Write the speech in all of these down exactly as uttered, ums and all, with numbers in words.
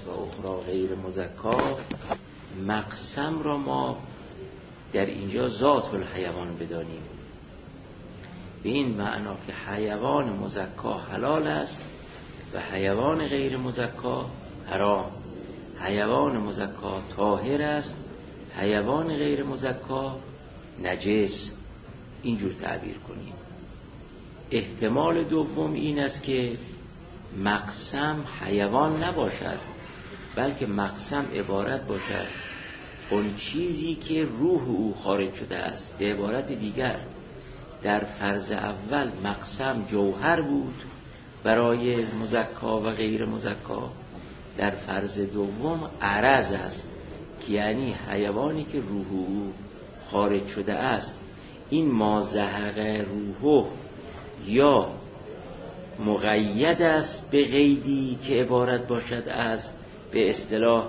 و اخرى غیر مزکا، مقسم را ما در اینجا ذات الحیوان بدانیم، به این معنا که حیوان مزکا حلال است و حیوان غیر مزکا حرام. حیوان مزکا طاهر است، حیوان غیر مزکا نجس. اینجور تعبیر کنیم. احتمال دوم این است که مقسم حیوان نباشد، بلکه مقسم عبارت باشد اون چیزی که روح او خارج شده است. به عبارت دیگر در فرض اول مقسم جوهر بود برای مزکا و غیر مزکا، در فرض دوم عرض است که یعنی حیوانی که روح او خارج شده است. این ما زهق روحه یا مقید است به قیدی که عبارت باشد از به اصطلاح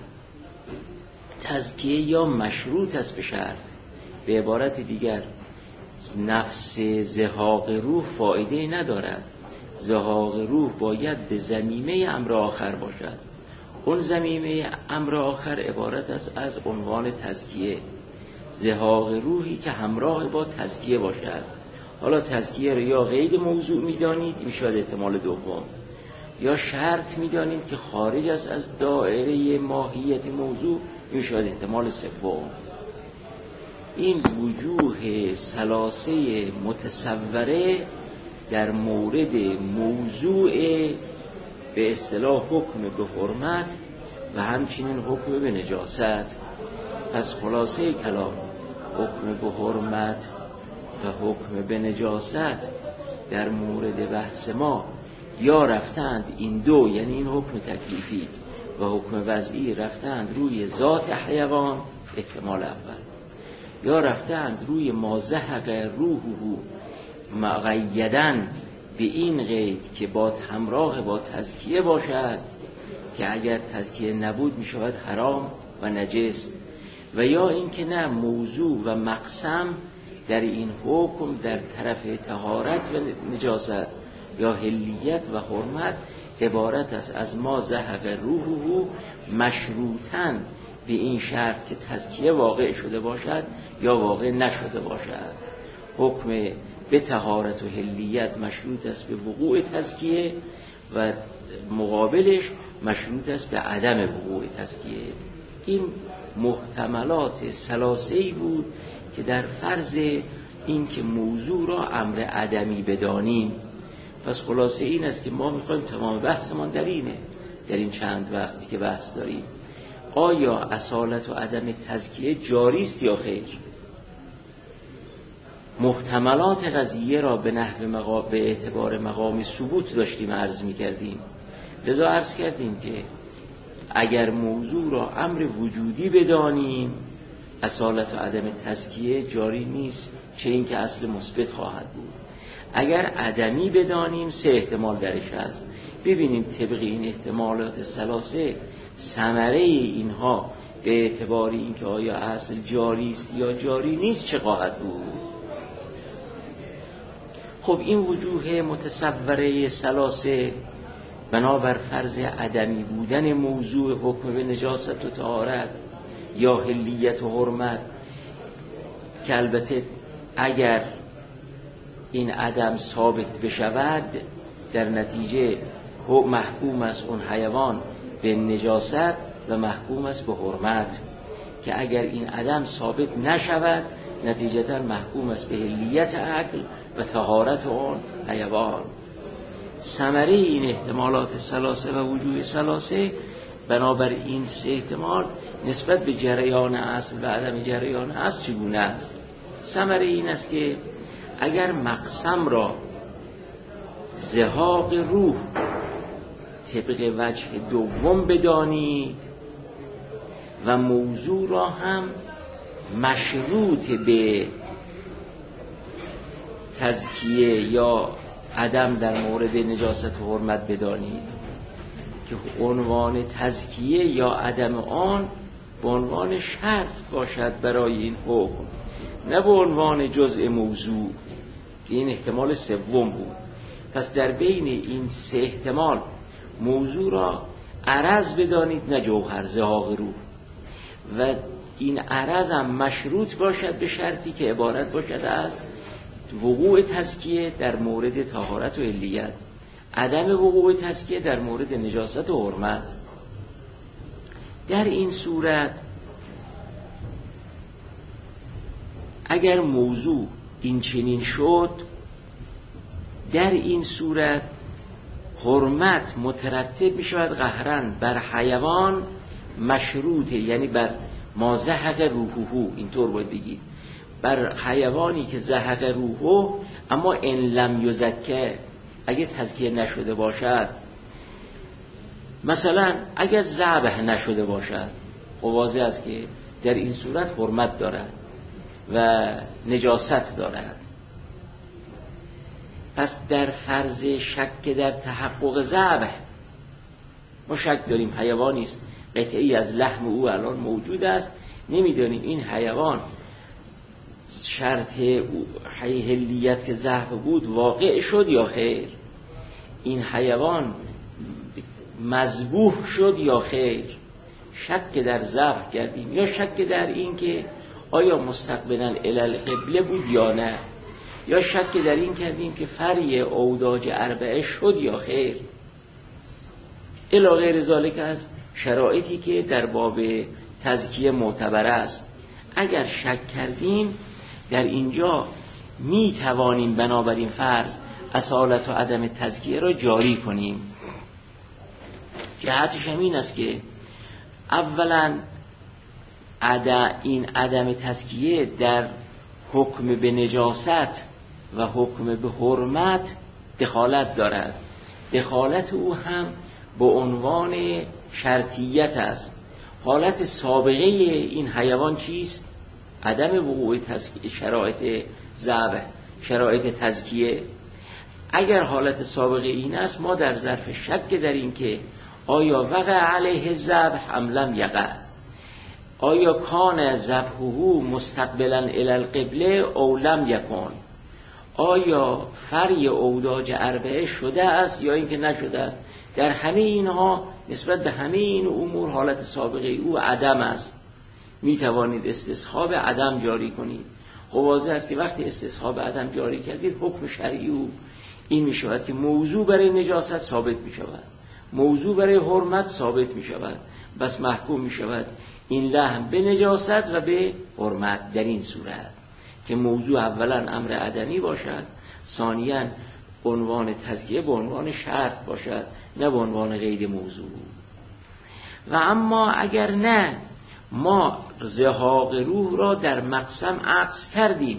تزکیه، یا مشروط است به شرط. به عبارت دیگر نفس زهاق روح فایده ندارد. زهاق روح باید به ضمیمه امر آخر باشد. اون ضمیمه امر آخر عبارت است از عنوان تزکیه، زهاق روحی که همراه با تزکیه باشد. حالا تزکیه رو یا قید موضوع میدانید، این شاید احتمال دوم، یا شرط میدانید که خارج است از دایره ماهیت موضوع، این شاید احتمال سوم. این وجوه ثلاثه متصوره در مورد موضوع به اصطلاح حکم به حرمت و همچنین حکم به نجاست. پس خلاصه کلام حکم به حرمت و حکم به نجاست در مورد بحث ما یا رفتند این دو، یعنی این حکم تکلیفی و حکم وضعی رفتند روی ذات حیوان، احتمال اول، یا رفتند روی ما زهق روحه مقیدن به این قید که با همراه با تزکیه باشد که اگر تزکیه نبود می شود حرام و نجس، و یا این که نه، موضوع و مقسم در این حکم در طرف طهارت و نجاست یا حلیت و حرمت عبارت است از ما زهق روحه مشروطاً به این شرط که تزکیه واقع شده باشد یا واقع نشده باشد. حکم به طهارت و حلیت مشروط است به وقوع تزکیه و مقابلش مشروط است به عدم وقوع تزکیه. این محتملات ثلاثه‌ای بود که در فرض این که موضوع را امر عدمی بدانیم. پس خلاصه این است که ما میخوایم تمام بحثمان در اینه، در این چند وقتی که بحث داریم، آیا اصالت و عدم تزکیه جاری است یا خیر؟ محتملات قضیه را به نحو مقام به اعتبار مقام ثبوت داشتیم عرض می‌کردیم. لذا عرض کردیم که اگر موضوع را امر وجودی بدانیم اصالت و عدم تزکیه جاری نیست، چه این که اصل مثبت خواهد بود. اگر عدمی بدانیم سه احتمال درش هست. ببینیم طبق این احتمالات ثلاثه ثمره اینها به اعتبار اینکه آیا اصل جاری است یا جاری نیست چه خواهد بود. خب این وجوه متصوره ثلاثه بنابر فرض عدمی بودن موضوع حکم به نجاست و طهارت یا حلیت و حرمت، که البته اگر این عدم ثابت بشود در نتیجه محکوم است اون حیوان به نجاست و محکوم است به حرمت، که اگر این عدم ثابت نشود نتیجتا محکوم است به حلیت عقل و طهارت اون حیوان. ثمره این احتمالات ثلاثه و وجوه ثلاثه بنابر این سه احتمال نسبت به جریان اصل و عدم جریان اصل چگونه است؟ ثمره این است که اگر مقسم را زهاق روح طبق وجه دوم بدانید و موضوع را هم مشروط به تزکیه یا عدم در مورد نجاست و حرمت بدانید که عنوان تزکیه یا عدم آن به عنوان شرط باشد برای این حکم، نه به عنوان جزء موضوع که این احتمال سوم بود. پس در بین این سه احتمال موضوع را عرض بدانید نه جوهر، زهاق روح. و این عرض هم مشروط باشد به شرطی که عبارت باشد از وقوع تزکیه در مورد طهارت و علیت، عدم وقوع تزکیه در مورد نجاست و حرمت. در این صورت اگر موضوع این چنین شد، در این صورت حرمت مترتب می شود قهرن بر حیوان مشروطه، یعنی بر ما زهق روحه، اینطور باید بگید، بر حیوانی که زهق روحه، اما ان لم یزکه، اگه تزکیه نشده باشد، مثلا اگر ذبح نشده باشد، واضح است که در این صورت حرمت دارد و نجاست دارد. پس در فرض شک در تحقق ذبح، ما شک داریم حیوانی است، قطعی از لحم او الان موجود است، نمیدانیم این حیوان شرط حلیت که ذبح بود واقع شد یا خیر، این حیوان مذبوح شد یا خیر. شک در ذبح کردیم یا شک در این که آیا مستقبلا الی القبله بود یا نه، یا شک در این کردیم که فری اوداج اربعه شد یا خیر، الی غیر ذالک از شرایطی که در باب تزکیه معتبر است. اگر شک کردیم در اینجا می توانیم بنابراین فرض اصالت و عدم تزکیه را جاری کنیم. جهتش همین است که اولا عدم این عدم تزکیه در حکم به نجاست و حکم به حرمت دخالت دارد. دخالت او هم به عنوان شرطیت است. حالت سابقه این حیوان چیست؟ عدم وقوع تزکیه، شرایط ذبح، شرایط تزکیه. اگر حالت سابقه این است، ما در ظرف شک در این که آیا وقع علیه ذبح ام لم یقع، آیا کان ذبحه مستقبلا الی القبله او لم یکن، آیا فری اوداج اربعه شده است یا اینکه نشده است. در همه اینها نسبت به همه این امور حالت سابقه او عدم است. می توانید استصحاب عدم جاری کنید. خب واضح است که وقتی استصحاب عدم جاری کردید، حکم شرعی او این می شود که موضوع برای نجاست ثابت می شود، موضوع برای حرمت ثابت می شود، بس محکوم می شود این لحم به نجاست و به حرمت. در این صورت که موضوع اولا امر عدمی باشد، ثانیاً عنوان تزکیه به عنوان شرط باشد، نه به عنوان قید موضوع. و اما اگر نه، ما زهاق روح را در مقسم عکس کردیم،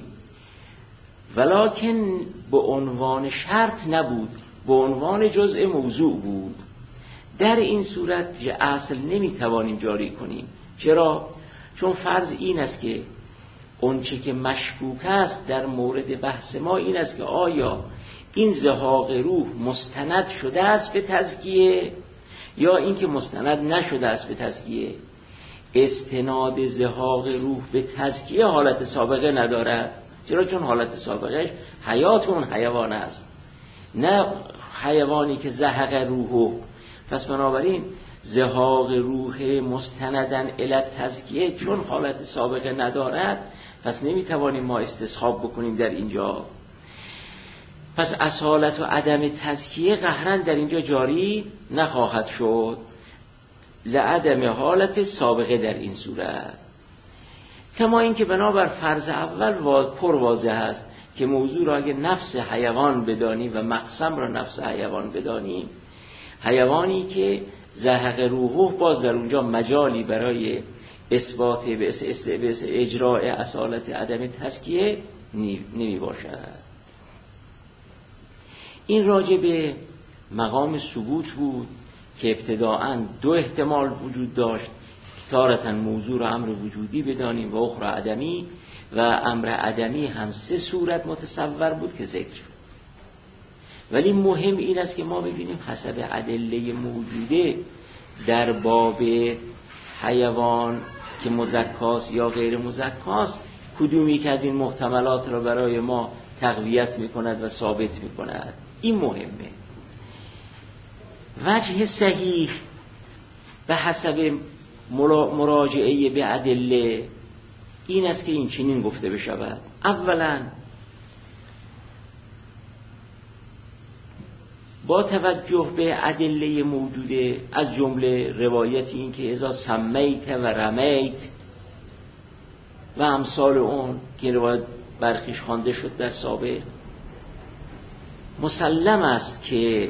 ولکن به عنوان شرط نبود، به عنوان جزء موضوع بود. در این صورت که اصل نمیتوانیم جاری کنیم. چرا؟ چون فرض این است که اونچه که مشکوک است در مورد بحث ما این است که آیا این زهاق روح مستند شده است به تزکیه یا اینکه مستند نشده است به تزکیه. استناد زهاق روح به تزکیه حالت سابقه ندارد. چرا؟ چون حالت سابقهش حیات اون حیوان است، نه حیوانی که زهق روحه. پس بنابراین زهاق روح مستندن الی تزکیه چون حالت سابقه ندارد، پس نمیتوانیم ما استصحاب بکنیم در اینجا. پس اصالت و عدم تزکیه قهرن در اینجا جاری نخواهد شد لعدم حالت سابقه در این صورت. کما اینکه بنابر فرض اول پر واضح است که موضوع را اگه نفس حیوان بدانیم و مقسم را نفس حیوان بدانیم، حیوانی که زهق روحه، باز در اونجا مجالی برای اثبات به اس اجراء اصالت عدم تزکیه نمی باشد. این راجع به مقام ثبوت بود که ابتداعاً دو احتمال وجود داشت، تارة موضوع را امر وجودی بدانیم و اخرى عدمی، و امر عدمی هم سه صورت متصور بود که ذکر شد. ولی مهم این است که ما ببینیم حسب ادله موجوده در باب حیوان که مزکاست یا غیر مزکاست، کدومی که از این محتملات را برای ما تقویت میکند و ثابت میکند. این مهمه. وجه صحیح به حسب مراجعه به ادله این است که این چنین گفته بشود. اولا با توجه به ادله موجوده، از جمله روایتی این که اذا سمیت و رمیت و امثال اون که روایت برخیش خوانده شد در سابق، مسلم است که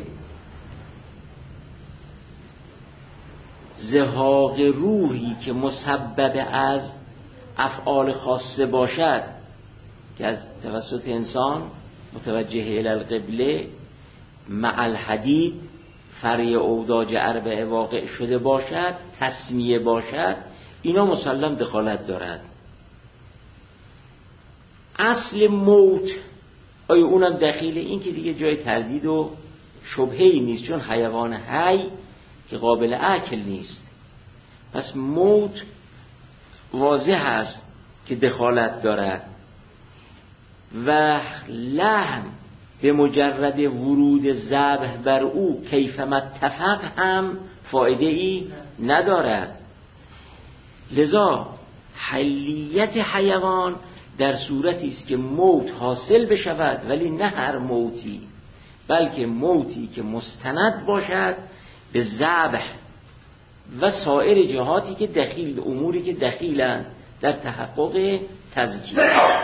زهاق روحی که مسبب از افعال خاصه باشد که از توسط انسان متوجه الی القبله مع الحدید فرع اوداج اربعه واقع شده باشد، تسمیه باشد، اینا مسلم دخالت دارد. اصل موت آیا اونم دخیله؟ این که دیگه جای تردید و شبهه‌ای نیست، چون حیوان حی که قابل اکل نیست. پس موت واضح است که دخالت دارد و لحم به مجرد ورود ذبح بر او کیفما اتفق هم فایده ای ندارد. لذا حلیت حیوان در صورتی است که موت حاصل بشود، ولی نه هر موتی، بلکه موتی که مستند باشد به ذبح و سایر جهاتی که دخیل، اموری که دخیلند در تحقق تزکیه.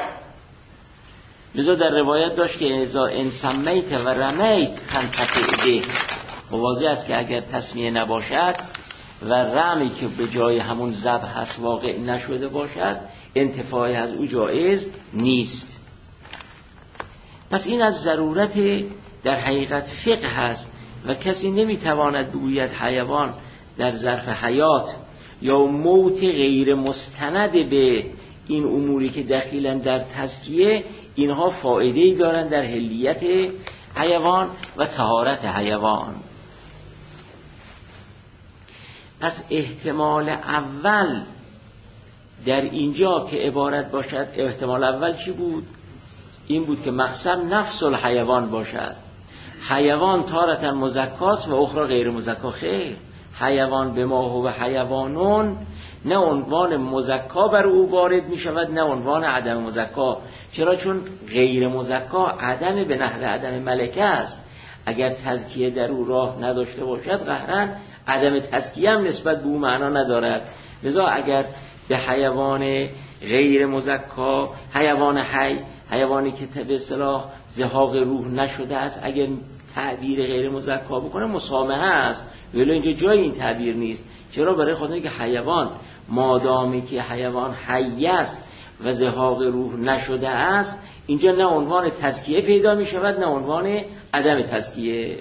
لذا در روایت داشت که اذا ان سمیت و رمیت فانتفع به، واضح است که اگر تسمیه نباشد و رمی که به جای همون ذبح هست واقع نشده باشد، انتفاعی از او جایز نیست. پس این از ضرورت در حقیقت فقه هست و کسی نمیتواند بگوید حیوان در ظرف حیات یا موت غیر مستند به این اموری که دخیلن در تزکیه، اینها فایده‌ای دارند در حلیت حیوان و طهارت حیوان. پس احتمال اول در اینجا که عبارت باشد، احتمال اول چی بود؟ این بود که مقصد نفس الحیوان باشد. حیوان تارة مزکاست و اخرى غیر مزکا. خیر، حیوان به ما هو حیوانون نه عنوان مزکا بر او وارد می شود نه عنوان عدم مزکا. چرا؟ چون غیر مزکا عدم به نحو عدم ملکه است. اگر تزکیه در او راه نداشته باشد قهرن عدم تزکیه هم نسبت به او معنا ندارد. لذا اگر به حیوان غیر مزکا، حیوان حی، حیوانی که به اصطلاح زهاق روح نشده است، اگر تعبیر غیر مزکا بکنه مسامحه است، ولی اینجا جای این تعبیر نیست. چرا؟ برای خاطر اینکه حیوان مادامی که حیوان حی است و زهاق روح نشده است، اینجا نه عنوان تزکیه پیدا می شود نه عنوان عدم تزکیه.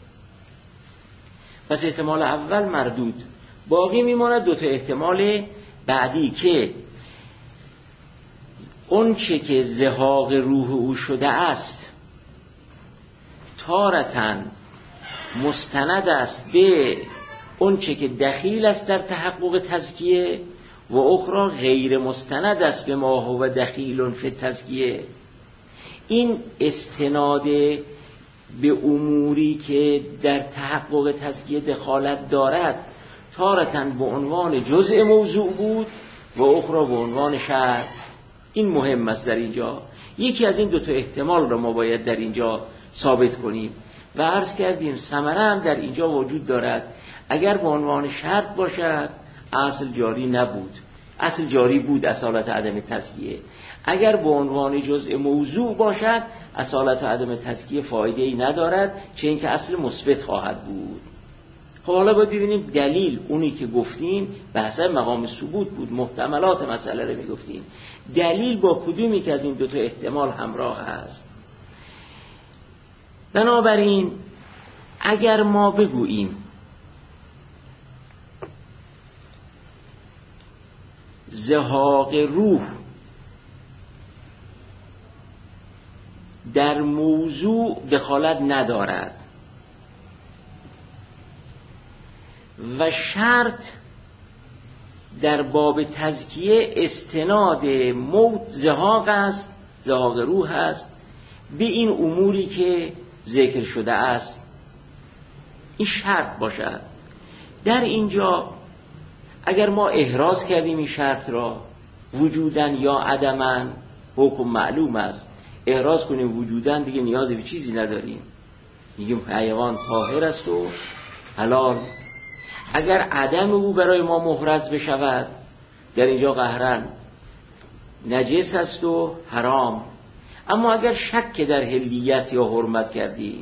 پس احتمال اول مردود. باقی میماند دو تا احتمال بعدی که اون چه که زهاق روح او شده است تارتن مستند است به اون چه که دخیل است در تحقق تزکیه و اخرى غیر مستند است به ما هو دخیل فی تزکیه. این استناد به اموری که در تحقق تزکیه دخالت دارد تارتن به عنوان جزء موضوع بود و اخرى به عنوان شرط. این مهم است در اینجا. یکی از این دو تا احتمال را ما باید در اینجا ثابت کنیم و عرض کردیم ثمره هم در اینجا وجود دارد. اگر به عنوان شرط باشد اصل جاری نبود، اصل جاری بود، اصالت عدم تزکیه. اگر به عنوان جزء موضوع باشد اصالت عدم تزکیه فایده ای ندارد، چه اینکه اصل مثبت خواهد بود. خب حالا باید ببینیم دلیل، اونی که گفتیم به حسب مقام ثبوت بود، محتملات مسئله رو میگفتیم، دلیل با کدومی که از این دو تا احتمال همراه است. بنابراین اگر ما بگوییم زهاق روح در موضوع دخالت ندارد و شرط در باب تزکیه استناد موت زهاق است، زهاق روح است به این اموری که ذکر شده است، این شرط باشد. در اینجا اگر ما احراز کردیم این شرط را وجودن یا عدمن، حکم معلوم است، احراز کنیم وجودن دیگه نیازی به چیزی نداریم، میگیم حیوان طاهر است و حلال. اگر عدم او برای ما محرز بشود، در اینجا قهرن نجس است و حرام. اما اگر شک در حلیت یا حرمت کردیم،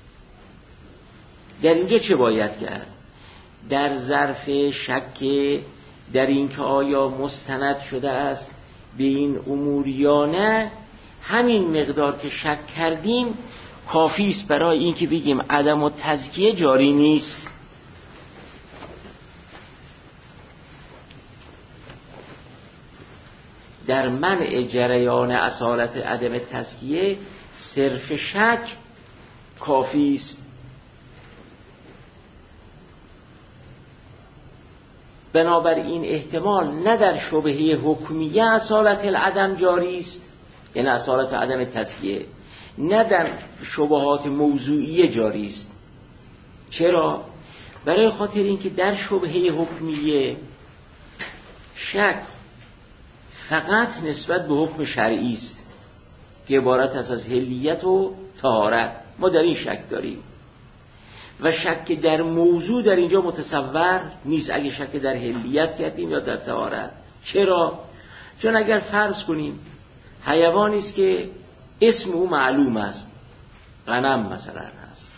در اینجا چه باید کرد؟ در ظرف شک در این که آیا مستند شده است به این امور یا نه، همین مقدار که شک کردیم کافی است برای این که بگیم عدم و تزکیه جاری نیست. در منع جریان اصالت عدم تزکیه صرف شک کافی است. بنابراین احتمال نه در شبهه حکمیه اصالت العدم جاری است، یعنی اصالت عدم تزکیه، نه در شبهات موضوعیه جاری است. چرا؟ برای خاطر اینکه در شبهه حکمیه شک فقط نسبت به حکم شرعی است که عبارت است از حلیت و طهارت، ما در این شک داریم و شک در موضوع در اینجا متصور نیست اگه شک در حلیت کردیم یا در طهارت. چرا؟ چون اگر فرض کنیم حیوانی است که اسم او معلوم است، غنم مثلا هست،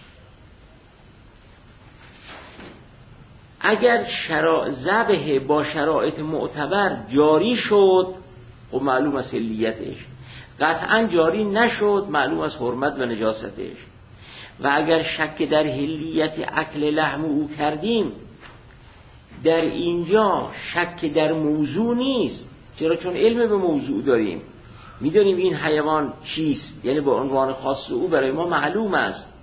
اگر شرا... ذبح با شرایط معتبر جاری شد، خب معلوم است حلیتش، قطعا جاری نشد، معلوم است حرمت و نجاستش. و اگر شک در حلیت اکل لحم او کردیم، در اینجا شک در موضوع نیست. چرا؟ چون علم به موضوع داریم، میدونیم این حیوان چیست، یعنی با عنوان خاص او برای ما معلوم است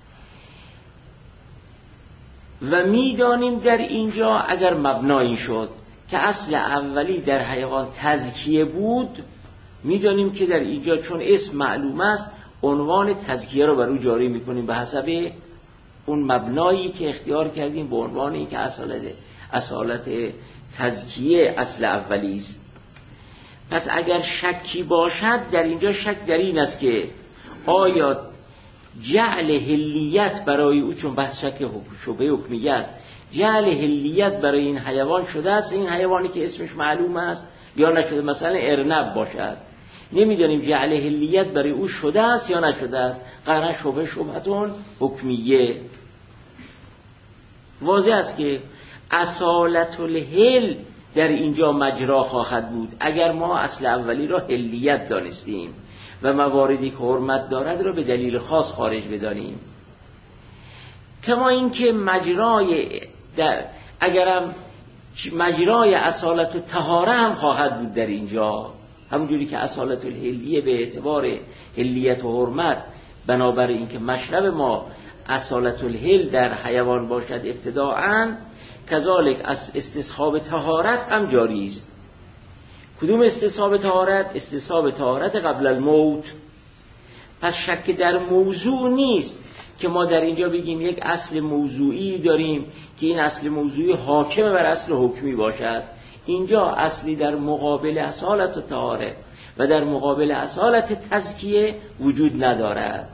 و میدانیم در اینجا اگر مبنایی شد که اصل اولی در حیوان تزکیه بود، میدانیم که در اینجا چون اسم معلوم است عنوان تزکیه رو بر او جاری میکنیم به حسب اون مبنایی که اختیار کردیم به عنوان این که اصالت اصالت تزکیه اصل اولی است. پس اگر شکی باشد، در اینجا شک در این است که آیا جعل حلیت برای او، چون بحث شک شبهه حکمیه است، جعل حلیت برای این حیوان شده است، این حیوانی که اسمش معلوم است، یا نشده. مثلا ارنب باشد، نمیدانیم جعل حلیت برای او شده است یا نشده است، قرن شبهه شبهتون حکمیه. واضح است که اصالت الحل در اینجا مجرا خواهد بود اگر ما اصل اولی را حلیت دانستیم و مواردی که حرمت دارد را به دلیل خاص خارج بدانیم. کما اینکه مجرای در اگرم مجرای اصالت و طهاره هم خواهد بود در اینجا، همونجوری که اصالت الحلیه به اعتبار حلیت و حرمت، بنابر اینکه مشرب ما اصالت الحل در حیوان باشد ابتداعاً، کذالک از استصحاب طهارت هم جاری است. کدوم استصحاب طهارت؟ استصحاب طهارت قبل الموت. پس شک در موضوع نیست که ما در اینجا بگیم یک اصل موضوعی داریم که این اصل موضوعی حاکم بر اصل حکمی باشد. اینجا اصلی در مقابل اصالت و طهارت و در مقابل اصالت تزکیه وجود ندارد.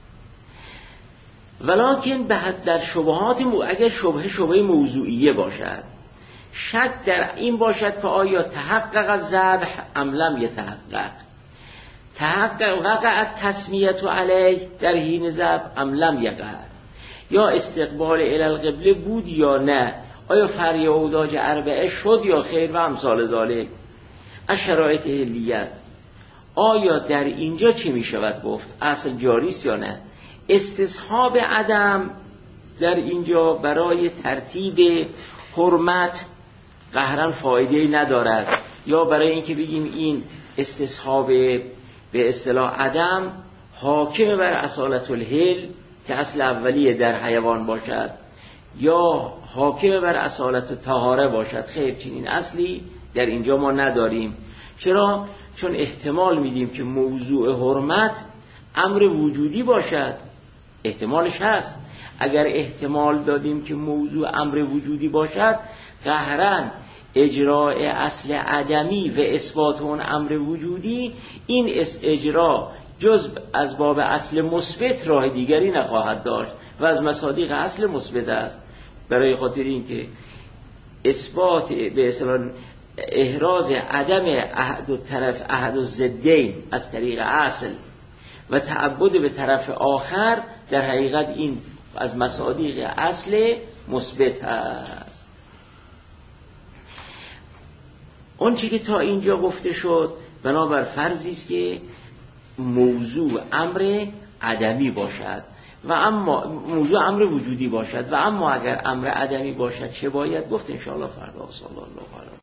ولکن به حد در شبهات مو... اگر شبهه شبهه موضوعیه باشد، شک در این باشد که آیا تحقق الذبح ام لم یتحقق، تحقق وقع التسمیه علیه در حین ذبح ام لم یقع، یا استقبال الی القبله بود یا نه، آیا فرع اوداج اربعه شد یا خیر و امثال ذالک. از شرایط حلیت آیا در اینجا چی می شود گفت؟ اصل جاری است یا نه؟ استصحاب عدم در اینجا برای ترتیب حرمت قهرن فایده‌ای ندارد، یا برای اینکه بگیم این استصحاب به اصطلاح عدم حاکم بر اصالت الحل که اصل اولیه در حیوان باشد، یا حاکم بر اصالت طهاره باشد. خیر، چنین اصلی در اینجا ما نداریم. چرا؟ چون احتمال میدیم که موضوع حرمت امر وجودی باشد. احتمالش هست. اگر احتمال دادیم که موضوع امر وجودی باشد، قهرن اجراء اصل عدمی و اثبات اون امر وجودی، این اجرا جز از باب اصل مثبت راه دیگری نخواهد داشت و از مصادیق اصل مثبت است. برای خاطر اینکه اثبات به اصطلاح احراز عدم احد و طرف احد و ضدین از طریق اصل و تعبد به طرف آخر در حقیقت این از مصادیق اصل مثبت است. اون چی که تا اینجا گفته شد بنابر فرضی است که موضوع امر عدمی باشد و اما موضوع امر وجودی باشد و اما اگر امر عدمی باشد چه باید گفت؟ ان شاء الله فردا. صلی الله علیه